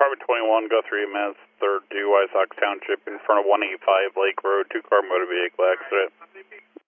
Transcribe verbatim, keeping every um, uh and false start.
Department twenty-one, Guthrie, Mass, third due, Wysox Township, in front of one eighty-five Lake Road, two-car motor vehicle accident.